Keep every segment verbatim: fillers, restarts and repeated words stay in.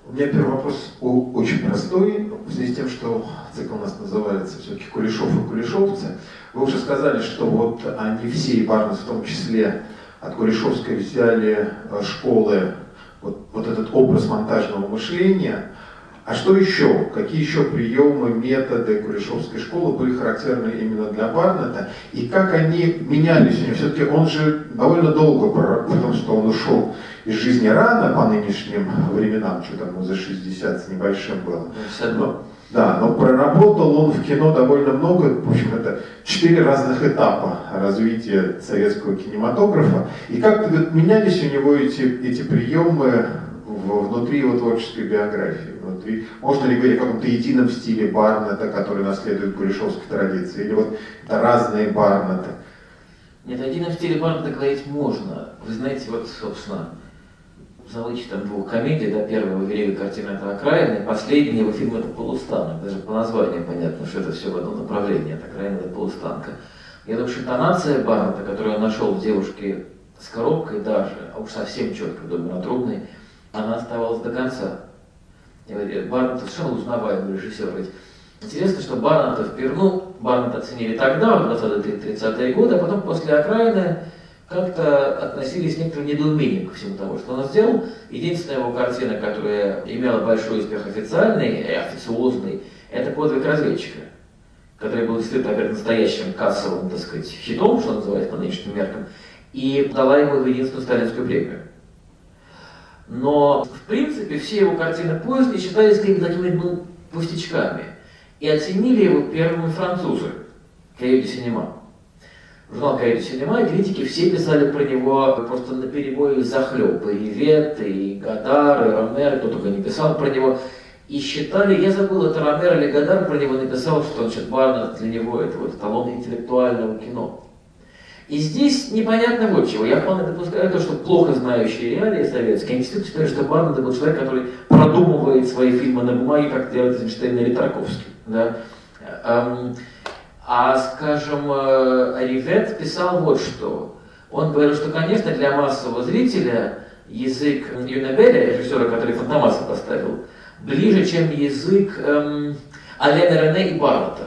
У меня первый вопрос очень простой, в связи с тем, что цикл у нас называется все-таки «Кулешов и кулешовцы». Вы уже сказали, что вот они все, и Барнетт в том числе, от Кулешовской взяли школы, вот, вот этот образ монтажного мышления. А что еще? Какие еще приемы, методы Кулешовской школы были характерны именно для Барнетта? И как они менялись у него? Все-таки он же довольно долго, потому что он ушел из жизни рано по нынешним временам, что там, ну, за шестьдесят с небольшим было. Но, да, но проработал он в кино довольно много, в общем, это четыре разных этапа развития советского кинематографа. И как вот менялись у него эти, эти приемы внутри его творческой биографии? Внутри, можно ли говорить о каком-то едином стиле Барнетта, который наследует кулешовской традиции, или вот это разные Барнетты? Нет, о едином стиле Барнетта говорить можно. Вы знаете, вот, собственно, за вычетом двух комедий, да, первая его великая картина — это «Окраина», и последний его фильм — это «Полустанок». Даже по названию понятно, что это все в одном направлении, это «Окраина», это «Полустанка». Я думаю, что интонация Барнетта, которую он нашел в «Девушке с коробкой» даже, а уж совсем четко в «Доме на Трубной», она оставалась до конца. Барнетт совершенно узнаваемый режиссер. Ведь интересно, что Барнетта впервые, ну, Барнетта оценили тогда, в двадцатые-тридцатые годы, а потом после «Окраины» как-то относились с некоторым недоумением ко всему тому, что он сделал. Единственная его картина, которая имела большой успех официальный и официозный, это «Подвиг разведчика», который был действительно, опять, настоящим кассовым, так сказать, хитом, что называется, по нынешним меркам, и дала ему единственную сталинскую премию. Но, в принципе, все его картины поздние считались какими-то такими, ну, пустячками. И оценили его первыми французы, Cahiers du Cinéma. Журнал Cahiers du Cinéma, и критики все писали про него просто наперебой захлеб. И Ривет, и Годар, и Ромер, кто только не писал про него. И считали, я забыл, это Ромер или Годар про него написал, что, значит, Барнетт для него это вот эталон интеллектуального кино. И здесь непонятно вот чего. Я вполне допускаю то, что плохо знающие реалии советские, они действительно считают, что Барнетт был человек, который продумывает свои фильмы на бумаге, как делает Эйзенштейн или Тарковский. Да? А, скажем, Ривет писал вот что. Он говорил, что, конечно, для массового зрителя язык Юнебеля, режиссера, который «Фантомаса» поставил, ближе, чем язык эм, Алена Рене и Барнетта.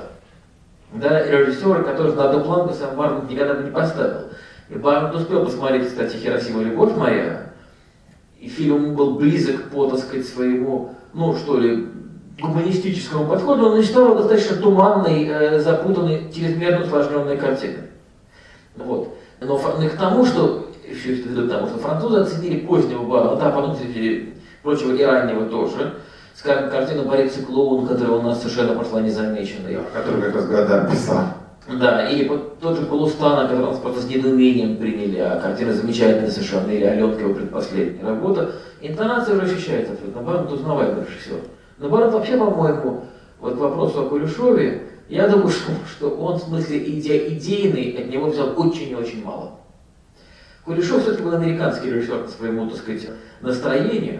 Да, режиссера, который на одну планку сам Барнетт никогда бы не поставил. И Барнетт успел посмотреть, кстати, «Хиросима, любовь моя», и фильм был близок по, так сказать, своему, ну что ли, гуманистическому подходу, он начитал достаточно туманной, э, запутанной, чрезмерно усложненной картины. Вот. Но, но к тому, что, еще к тому, что французы оценили позднего Барнетта, а потом, среди прочего, и раннего тоже, скажем, картину «Борис и клоун», которая у нас совершенно прошла незамеченной. Да, которую как раз Годар писал. Да, или вот тот же «Полустанок», который нас просто с недоумением приняли, а картина замечательная совершенно, или «Аленка», его предпоследняя работа. Интонация уже ощущается абсолютно. Барнетт узнаваемый режиссер. Но Барнетт вообще, по-моему, вот к вопросу о Кулешове, я думаю, что, что он в смысле иде, идейный от него взял очень и очень мало. Кулешов все-таки был американский режиссер по своему, так сказать, настроению.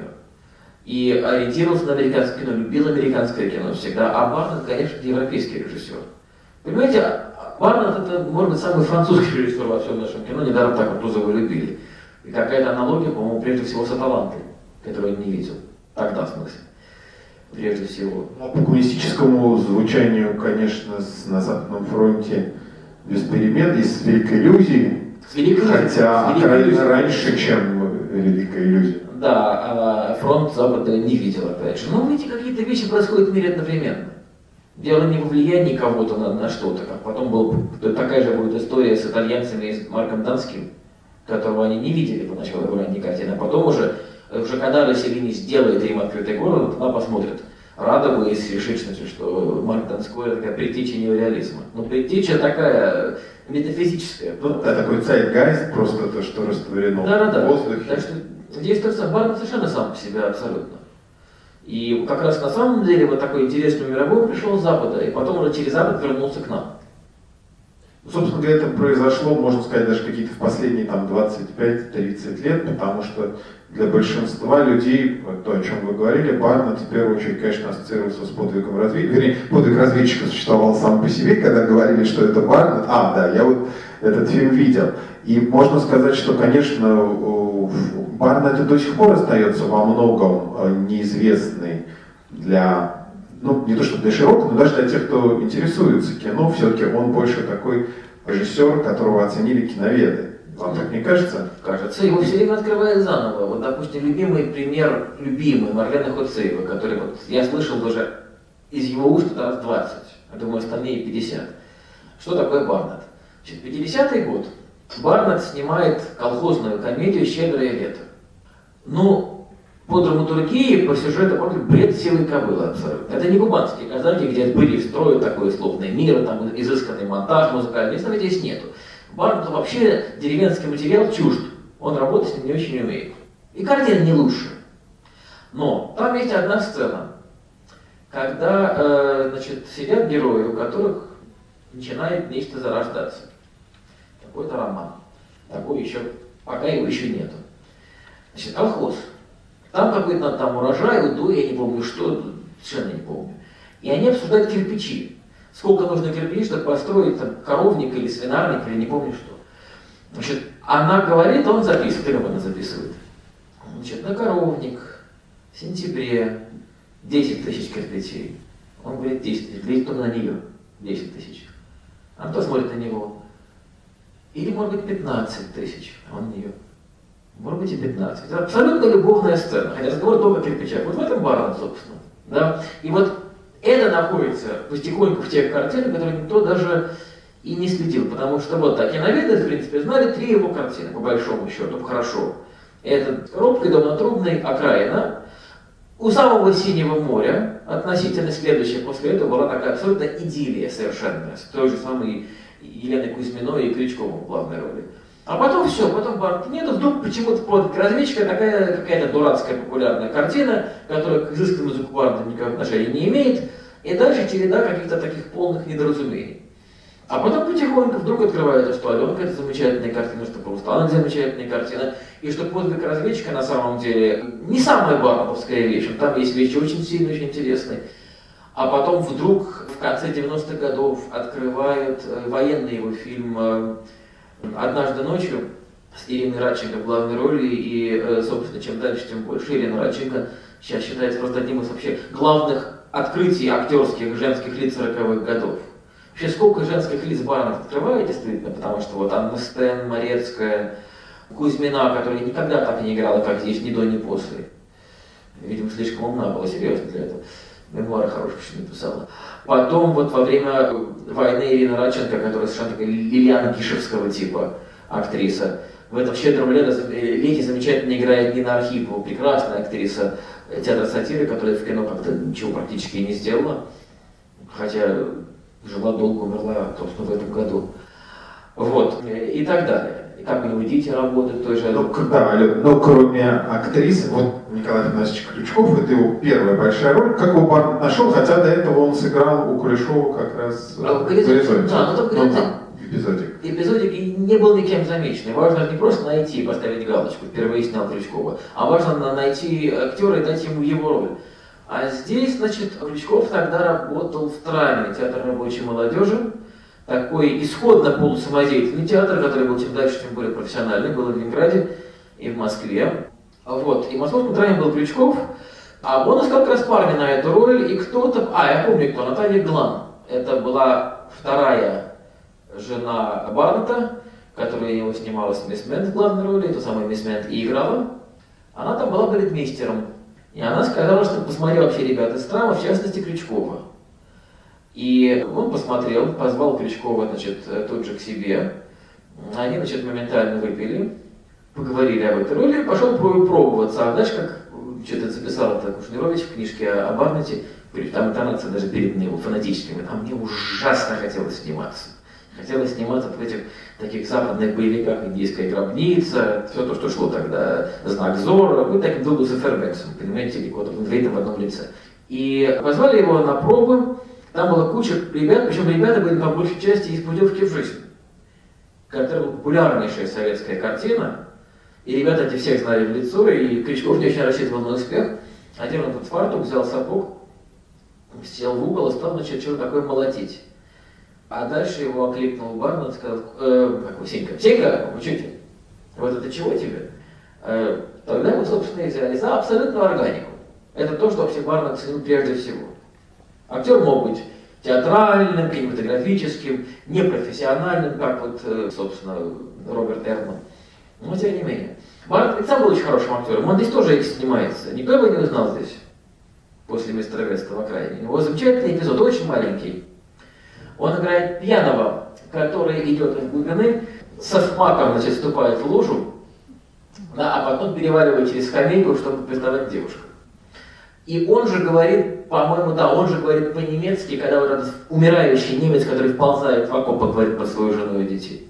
И ориентировался на американское кино, любил американское кино всегда, а Барнетт, конечно, европейский режиссер. Понимаете, Барнетт — это, может быть, самый французский режиссер во всем нашем кино, недаром так вот его любили. И какая-то аналогия, по-моему, прежде всего с «Аталантой», которую он не видел. Тогда, в смысле. Прежде всего. Ну, по коммунистическому звучанию, конечно, на Западном фронте без перемен, и с «Великой иллюзией», с великой хотя Окраина раньше, чем «Великая иллюзия». Да, фронт Запада не видел, опять же. Но видите, какие-то вещи происходят в мире одновременно. Дело не во влиянии кого-то на, на что-то, как потом была такая же будет история с итальянцами и с Марком Донским, которого они не видели поначалу в ранней картине, а потом уже, уже когда Росселини сделает им «Открытый город», она посмотрит радовались с решительностью, что Марк Донской — это такая предтеча неореализма. Но предтеча такая метафизическая. Ну, да, такой zeitgeist, просто то, что растворено да, да, да. в воздухе. Так что здесь Барнетт совершенно сам по себе абсолютно. И как раз на самом деле вот такой интересный мировой пришел с Запада, и потом уже через Запад вернулся к нам. Собственно говоря, это произошло, можно сказать, даже какие-то в последние там двадцать пять тридцать лет, потому что для большинства людей, то, о чем вы говорили, Барнетт в первую очередь, конечно, ассоциировался с подвигом разведчика. Вернее, подвиг разведчика существовал сам по себе, когда говорили, что это Барнетт. А, да, я вот этот фильм видел. И можно сказать, что, конечно, Барнетт до сих пор остается во многом неизвестный для, ну, не то что для широкого, но даже для тех, кто интересуется кино. Все-таки он больше такой режиссер, которого оценили киноведы. Вам так не кажется? Кажется, его все время открывают заново. Вот, допустим, любимый пример, любимый Марлена Хоцеева, который вот, я слышал уже из его уст раз двадцать, а думаю, остальные пятьдесят. Что такое Барнетт? Значит, пятидесятый год. Барнетт снимает колхозную комедию «Щедрое лето». Ну, по драматургии, по сюжету, помните, бред силы кобылы абсолютно. Это не кубанские казаки, где были строят такой условный мир, там изысканный монтаж музыкальный, этого здесь нету. Барнетту вообще деревенский материал чужд, он работать с ним не очень умеет. И картина не лучше. Но там есть одна сцена, когда э, значит, сидят герои, у которых начинает нечто зарождаться. Какой-то роман. Такой еще, пока его еще нету. Значит, колхоз. Там какой-то там урожай, уду, я не помню что, совершенно не помню. И они обсуждают кирпичи. Сколько нужно кирпичей, чтобы построить там, коровник или свинарник, или не помню что. Значит, она говорит, а он записывает, или она записывает. Значит, на коровник в сентябре десять тысяч кирпичей. Он говорит десять тысяч, глядит кто на нее, десять тысяч. А кто смотрит на него? Или, может быть, пятнадцать тысяч, а он на нее. Может быть, и пятнадцать. Это абсолютно любовная сцена, хотя разговор только о кирпичах. Вот в этом Барнетт, собственно. Да? И вот это находится потихоньку в тех картинах, которые никто даже и не следил. Потому что вот так, киноведы, в принципе, знали три его картины, по большому счету, хорошо. Это «Робкий дом на Трубной», «Окраина». У самого Синего моря, относительно следующая после этого, была такая абсолютно идиллия совершенная, с той же самой Еленой Кузьминой и Крючковым в главной роли. А потом все, потом Барнетта нету, вдруг почему-то под разведчика такая какая-то дурацкая популярная картина, которая к изысканному языку Барнетта никакого отношения не имеет, и дальше череда каких-то таких полных недоразумений. А потом потихоньку вдруг открывается, что Аленка это замечательная картина, что Паустана замечательная картина, и что подвиг разведчика на самом деле не самая барнеттовская вещь, там есть вещи очень сильные, очень интересные. А потом вдруг в конце девяностых годов открывают военный его фильм «Однажды ночью» с Ириной Радченко в главной роли, и, собственно, чем дальше, тем больше. Ирина Радченко сейчас считается просто одним из вообще главных открытий актерских женских лиц сороковых годов. Вообще, сколько женских лиц Барнетт открывает, действительно, потому что вот Анна Стен, Морецкая, Кузьмина, которая никогда так не играла, как здесь, ни до, ни после. Видимо, слишком умна была, серьезно, для этого. Мемуары хорошие еще написала. Потом вот во время войны Ирина Радченко, которая совершенно такая Лилиана Гишевского типа актриса. В этом «Щедром лете» замечательно играет Нина Архипова, прекрасная актриса театра сатиры, которая в кино как-то ничего практически не сделала. Хотя жила долго, умерла, собственно, в этом году. Вот, и так далее. И как у него дети работают, той же... Ну, да, но кроме актрисы, вот Николай Афанасьевич Крючков, это его первая большая роль. Как его Барнетт нашел, хотя до этого он сыграл у Кулешова как раз а, в «Горизонте». Да, но только ну, там, эпизодик. Эпизодик не был никем замечен. Важно не просто найти и поставить галочку, впервые снял Крючкова, а важно найти актера и дать ему его роль. А здесь, значит, Крючков тогда работал в ТРАМе, театр рабочей молодежи, такой исходно полусамодеятельный театр, который был чем дальше, тем более профессиональный, был в Ленинграде и в Москве. Вот. И в московском ТРАМе был Крючков, а он искал как раз парня на эту роль, и кто-то... А, я помню кто, Наталья Глан. Это была вторая жена Барнетта, которая его снималась Мисс Мент в главной роли, эту самую Мисс Мент и играла. Она там была балетмейстером. И она сказала, что посмотрела вообще ребят из ТРАМа, в частности Крючкова. И он посмотрел, позвал Крючкова, значит, тут же к себе. Они, значит, моментально выпили, поговорили об этой роли, и пошел пробоваться. А знаешь, как что-то записал это Кушнирович в книжке о Барнетте, там интонация даже передана его фанатическими, а мне ужасно хотелось сниматься. Хотелось сниматься в этих таких западных боевиках, «Индийская гробница», все то, что шло тогда, «Знак Зора», быть таким Дугласом Фербенксом, понимаете, или вот в одном лице. И позвали его на пробы, там была куча ребят, причем ребята были по большей части из «Путевки в жизнь», которая была популярнейшая советская картина, и ребята эти всех знали в лицо, и Крючков не очень рассчитывал на успех, одел этот фартук, взял сапог, сел в угол и стал, значит, что-то такое молотить. А дальше его окликнул Барнетт, сказал, э, как вы, Сенька, Сенька, учитель, вот это чего тебе? Э, тогда его, собственно, и взяли за абсолютную органику. Это то, что вообще Барнетт ценил прежде всего. Актер мог быть театральным, кинематографическим, непрофессиональным, как вот, собственно, Роберт Эртман. Но тем не менее. Барнетт ведь сам был очень хорошим актером, он здесь тоже снимается. Никто его не узнал здесь, после «Мистера Веста» в окраине. У него замечательный эпизод, очень маленький. Он играет пьяного, который идет из глубины, со смаком, значит, вступает в лужу, да, а потом переваливает через скамейку, чтобы приставать к девушкам. И он же говорит, по-моему, да, он же говорит по-немецки, когда вот этот умирающий немец, который вползает в окоп, говорит про свою жену и детей.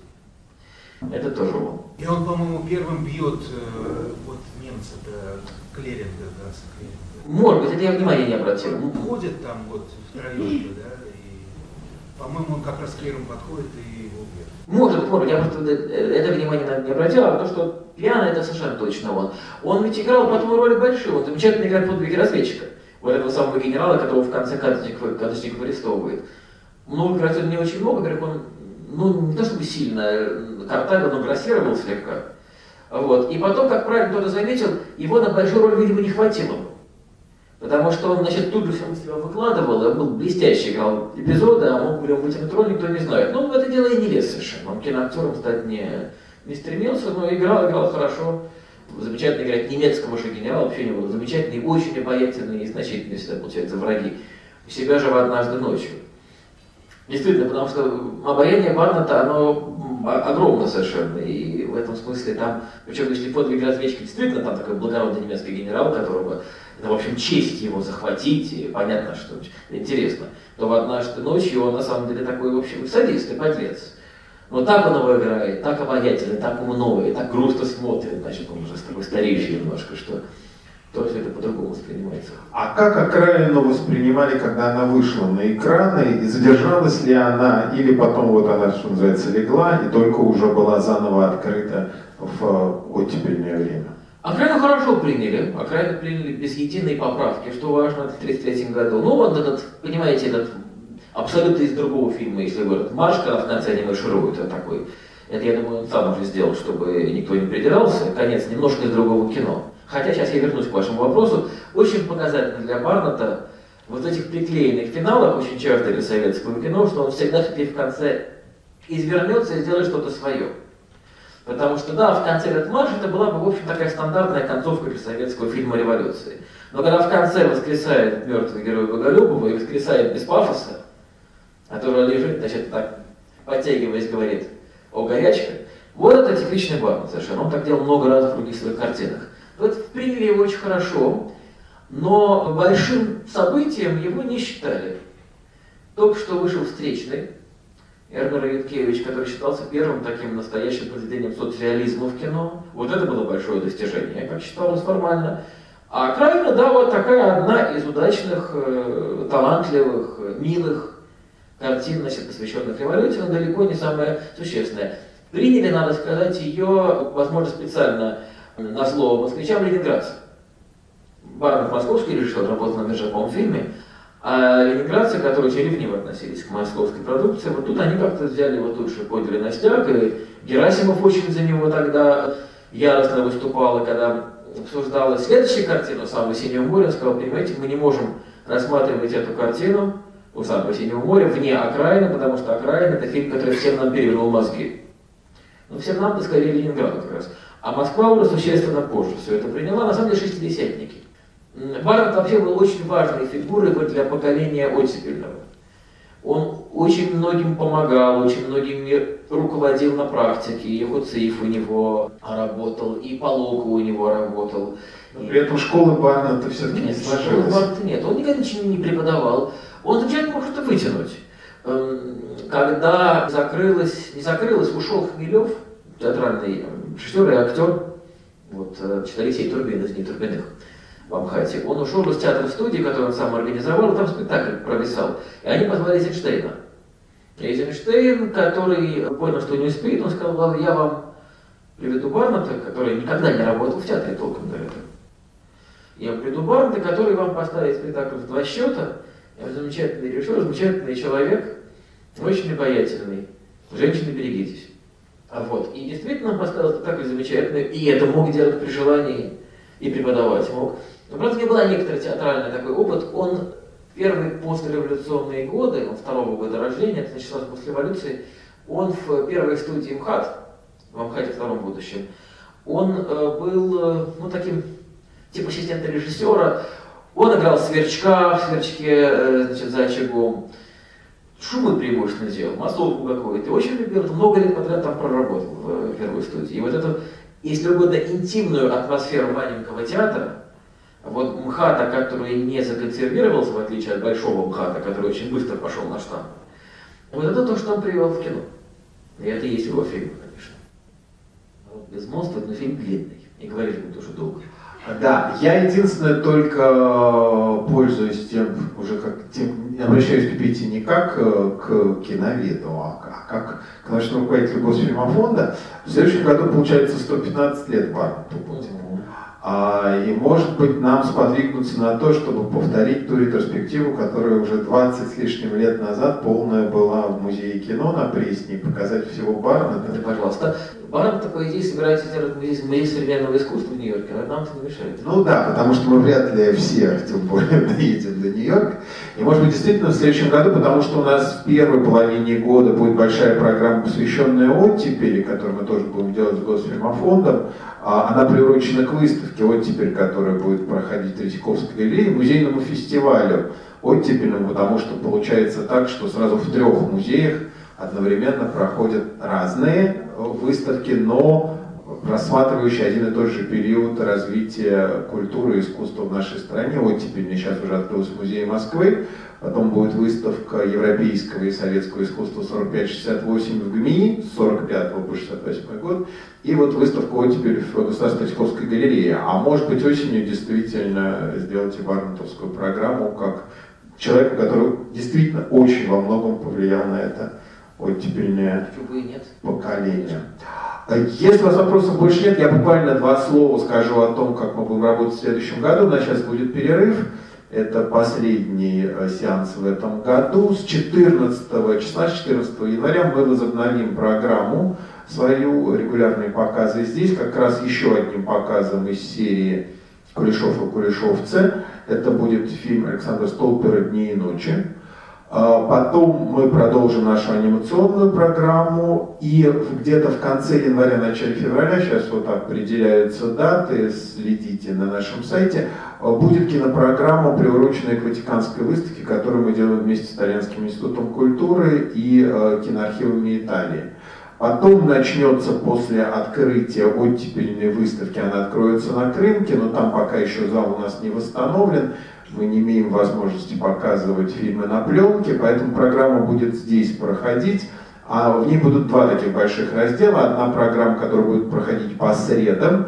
Это тоже он. И он, по-моему, первым бьет э, вот немца-то, Клеринга, да, с Клеринга. Может быть, это я внимания не обратил. Он ходит там вот втроем, да, и, по-моему, он как раз к Клерину подходит и его бьет. Может, может, я просто это внимание не обратил, а то, что пьяный, это совершенно точно он. Он ведь играл потом роли большие, он замечательно играет в «Подвиге разведчика». Вот этого самого генерала, которого в конце карточников, карточников арестовывает. Ну, играть он не очень много, говорит, он, ну, не то чтобы сильно картавил, но грассировал слегка. Вот. И потом, как правильно кто-то заметил, его на большую роль, видимо, не хватило. Потому что он, значит, тут же все из себя выкладывал, и он был блестяще играл эпизоды, а мог бы ли он вытянуть роль, никто не знает. Ну, в это дело и не лез совершенно. Он киноактером стать не, не стремился, но играл, играл хорошо. Замечательно играть немецкого же генерала, вообще не было. Замечательный, очень обаятельный и значительный всегда, получается, враги. У себя же в «Однажды ночью». Действительно, потому что обаяние Барнетта, оно огромно совершенно. И в этом смысле там, причем если «Подвиг разведчика» действительно там такой благородный немецкий генерал, которого, это, в общем, честь его захватить, и понятно, что интересно, то в «Однажды ночью» он на самом деле такой, в общем, садист и подлец. Но так он его играет, так обаятельно, так умно, и так грустно смотрит, значит, он уже такой стареющий немножко, что то все это по-другому воспринимается. А как «Окраину» воспринимали, когда она вышла на экраны, и задержалась ли она, или потом вот она, что называется, легла, и только уже была заново открыта в оттепельное время? «Окраину» хорошо приняли, «Окраину» приняли без единой поправки, что важно в тысяча девятьсот тридцать третьем году. Ну вот этот, понимаете, этот абсолютно из другого фильма, если вы этот марш, когда в конце они маршируют, это такой, это, я думаю, он сам уже сделал, чтобы никто не придирался, конец немножко из другого кино. Хотя сейчас я вернусь к вашему вопросу, очень показательно для Барнетта вот этих приклеенных финалах, очень часто для советского кино, что он всегда теперь в конце извернется и сделает что-то свое. Потому что, да, в конце этот марш, это была бы, в общем, такая стандартная концовка для советского фильма «Революции». Но когда в конце воскресает мертвый герой Боголюбова и воскресает без пафоса, который лежит, значит, так, подтягиваясь, говорит: «О, горячка», вот это типичный Барнетт совершенно. Он так делал много раз в других своих картинах. Вот приняли его очень хорошо, но большим событием его не считали. Только что вышел «Встречный» Эрнера Юткевич, который считался первым таким настоящим произведением соцреализма в кино. Вот это было большое достижение, как считалось формально. А «Окраина», да, вот такая одна из удачных, э, талантливых, милых картин, значит, посвященных революции, но далеко не самая существенная. Приняли, надо сказать, ее, возможно, специально на слово москвичам, ленинградцы. Барнетт московский режиссер, работал на Мержаковом фильме, а ленинградцы, которые очень ревниво относились к московской продукции, вот тут они как-то взяли его тут же, подняли на стяг, и Герасимов очень за него тогда яростно выступал, и когда обсуждалась следующая картина «Самого синего моря», он сказал: понимаете, мы не можем рассматривать эту картину у «Самого синего моря» вне «Окраины», потому что «Окраина» — это фильм, который всем нам перевернул мозги. Ну, всем нам-то скорее Ленинграду как раз. А Москва уже существенно позже все это приняла, на самом деле шестидесятники. Барнетт вообще был очень важной фигурой для поколения оттепельного. Он очень многим помогал, очень многими руководил на практике. И Хуциф у него работал, и Полока у него работал. Но при этом школы Барнетта все-таки не сложилось. Школы Барнетта нет, он никогда ничего не преподавал. Он замечательно может это вытянуть. Когда закрылось, не закрылось, ушел Хмелев, театральный режиссер и актер, вот, Алексей Турбин, из «Нетурбиных» в Амхате, он ушел из театра студии, который он сам организовал, и там спектакль провисал. И они позвали Эйзенштейна. Эйзенштейн, который понял, что не успеет, он сказал: я вам приведу Барнетта, который никогда не работал в театре толком до этого. Я вам приведу Барнетта, который вам поставит спектакль в два счета. Я замечательный режиссер, замечательный человек, очень обаятельный. Женщины, берегитесь. А вот. И действительно он поставил спектакль замечательный, и это мог делать при желании и преподавать мог. Но, правда, у меня был некоторый театральный такой опыт. Он первые послереволюционные годы, он второго года рождения, это началось после революции, он в первой студии МХАТ, в МХАТе втором будущем, он э, был э, ну, таким, типа ассистента режиссера. Он играл сверчка в сверчке, э, значит, за очагом. Шумы преимущественно делал, массовку какую-то. Очень любил, много лет подряд там проработал в, в первой студии. И вот эту, если угодно, интимную атмосферу маленького театра, вот МХАТа, который не законсервировался, в отличие от большого МХАТа, который очень быстро пошел на штамп, вот это то, что он привел в кино. И это и есть его фильм, конечно. «Безмолвствовать», но фильм длинный. И говорили мы тоже долго. Да, я единственное только пользуюсь тем, уже как тем, обращаюсь к Пете не как к киноведу, а как к научному руководителю Госфильмофонда. В следующем году получается сто пятнадцать лет Барнту будет. А, и может быть нам сподвигнуться на то, чтобы повторить ту ретроспективу, которая уже двадцать с лишним лет назад полная была в Музее кино на Пресне, показать всего Барнета. Да, пожалуйста. Барнет, по идее, собирается сделать музей, музей современного искусства в Нью-Йорке, но нам это не мешает. Ну да, потому что мы вряд ли все, тем более, доедем до Нью-Йорка. И может быть действительно в следующем году, потому что у нас в первой половине года будет большая программа, посвященная оттепели, которую мы тоже будем делать с Госфильмофондом. Она приурочена к выставке «Оттепель», которая будет проходить в Третьяковской галерее, музейному фестивалю оттепельному, потому что получается так, что сразу в трех музеях одновременно проходят разные выставки, но рассматривающие один и тот же период развития культуры и искусства в нашей стране. Оттепельный сейчас уже открылся в Музее Москвы, потом будет выставка европейского и советского искусства сорок пять шестьдесят восемь в ГМИ, с сорок пятого по шестьдесят восьмой год, и вот выставка «Оттепель» в Государственной Третьяковской галерее. А может быть осенью действительно сделать и барнетовскую программу, как человеку, который действительно очень во многом повлиял на это оттепельное поколение. Если у вас вопросов больше нет, я буквально два слова скажу о том, как мы будем работать в следующем году. У нас сейчас будет перерыв. Это последний сеанс в этом году. С четырнадцатого числа, с четырнадцатого января мы возобновим программу, свою регулярные показы здесь, как раз еще одним показом из серии «Кулешов и Кулешовцы». Это будет фильм Александра Столпера «Дни и ночи». Потом мы продолжим нашу анимационную программу, и где-то в конце января, начале февраля, сейчас вот определяются даты, следите на нашем сайте, будет кинопрограмма, приуроченная к Ватиканской выставке, которую мы делаем вместе с Итальянским институтом культуры и киноархивами Италии. Потом начнется после открытия оттепельной выставки, она откроется на Крымке, но там пока еще зал у нас не восстановлен. Мы не имеем возможности показывать фильмы на пленке, поэтому программа будет здесь проходить. А в ней будут два таких больших раздела. Одна программа, которая будет проходить по средам.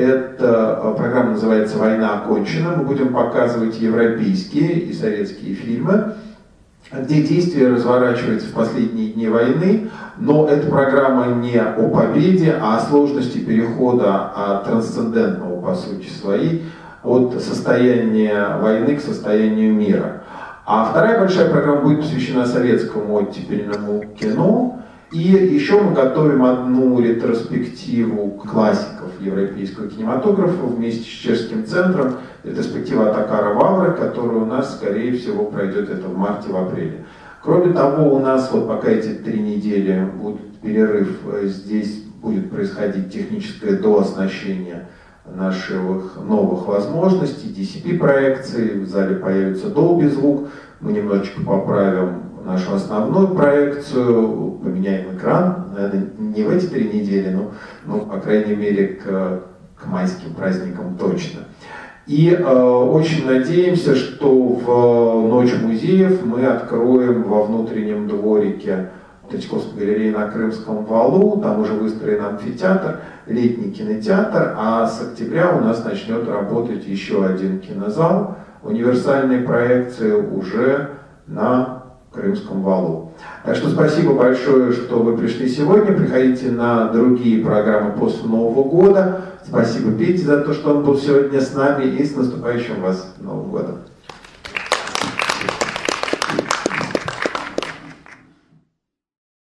Эта программа называется «Война окончена». Мы будем показывать европейские и советские фильмы, где действие разворачивается в последние дни войны. Но эта программа не о победе, а о сложности перехода от трансцендентного, по сути своей, от состояния войны к состоянию мира. А вторая большая программа будет посвящена советскому оттепельному кино. И еще мы готовим одну ретроспективу классиков европейского кинематографа вместе с Чешским центром. Ретроспектива Атакара Вавры, которая у нас, скорее всего, пройдет это в марте, в апреле. Кроме того, у нас вот пока эти три недели будет перерыв, здесь будет происходить техническое дооснащение наших новых возможностей, ди си пи-проекции, в зале появится Dolby звук, мы немножечко поправим нашу основную проекцию, поменяем экран, наверное, не в эти три недели, но, но по крайней мере, к, к майским праздникам точно. И э, очень надеемся, что в Ночь музеев мы откроем во внутреннем дворике Третьяковской галереи на Крымском валу, там уже выстроен амфитеатр, летний кинотеатр, а с октября у нас начнет работать еще один кинозал, универсальные проекции уже на Крымском валу. Так что спасибо большое, что вы пришли сегодня, приходите на другие программы после Нового года. Спасибо Пете за то, что он был сегодня с нами, и с наступающим вас Новым годом.